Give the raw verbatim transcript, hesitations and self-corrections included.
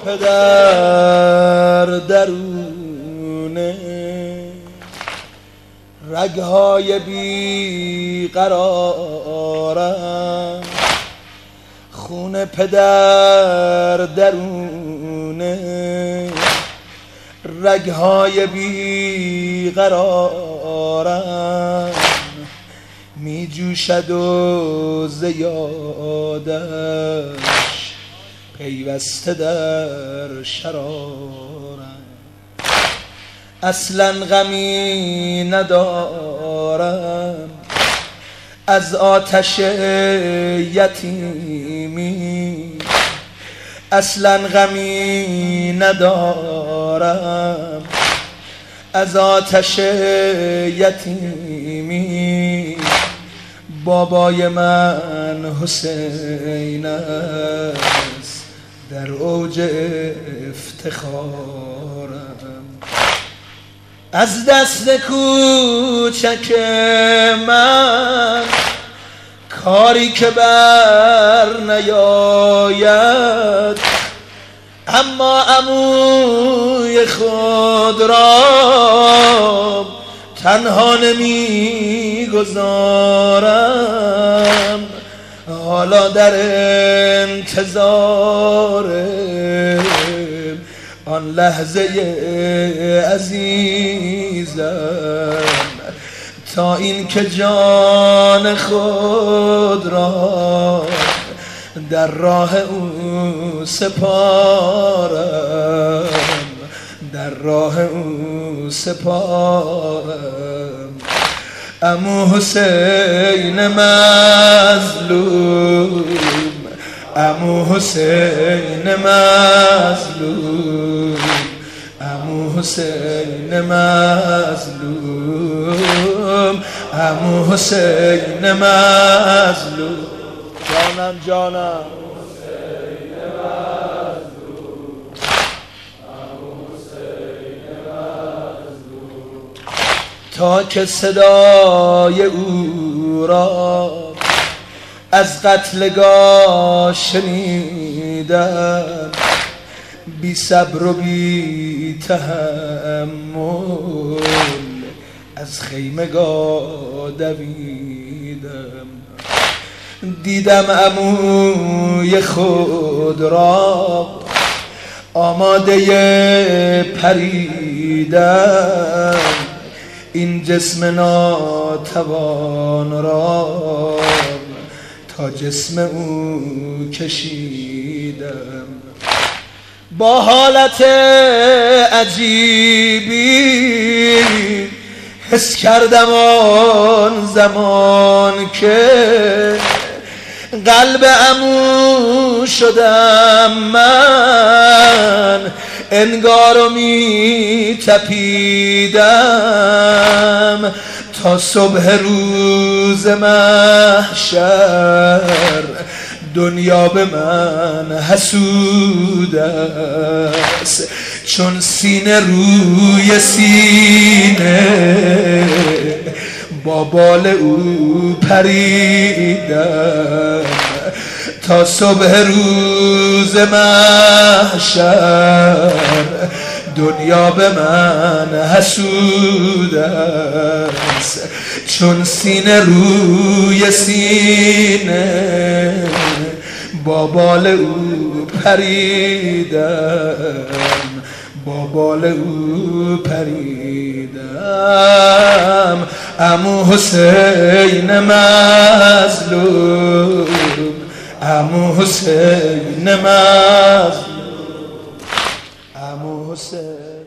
پدر درونه رگهای بیقرارم، خون پدر درونه رگهای بیقرارم، می جوشد و زیادش پیوسته در شرارم. اصلا غمی ندارم از آتش یتیمی، اصلا غمی ندارم از آتش یتیمی. بابای من حسین است در اوج افتخارم، از دست کوچک من کاری که بر نیاید، اما عموی خود را تنها نمی گذارم. حالا در انتظار آن لحظه عزیزم تا این که جان خود را در راه او سپارم، در راه او سپارم. عمو حسین مظلوم، عمو حسین مظلوم، عمو حسین مظلوم، عمو حسین مظلوم. جانم جانم تا که صدای او را از قتلگاه شنیدم، بی صبر و بی تحمل از خیمگاه دویدم. دیدم عموی خود را آماده پریدن، این جسم ناتوان را تا جسم او کشیدم. با حالت عجیبی حس کردم آن زمان که قلب عمو شدم من، انگار و می تپیدم تا صبح روز محشر. دنیا به من حسود است چون سینه روی سینه با بال او پریدم تا صبح روز محشر. دنیا به من حسود است چون سینه روی سینه با بال او پریدم، با بال او پریدم. عمو حسین مظلوم، عمو حسین مظلوم، عمو حسین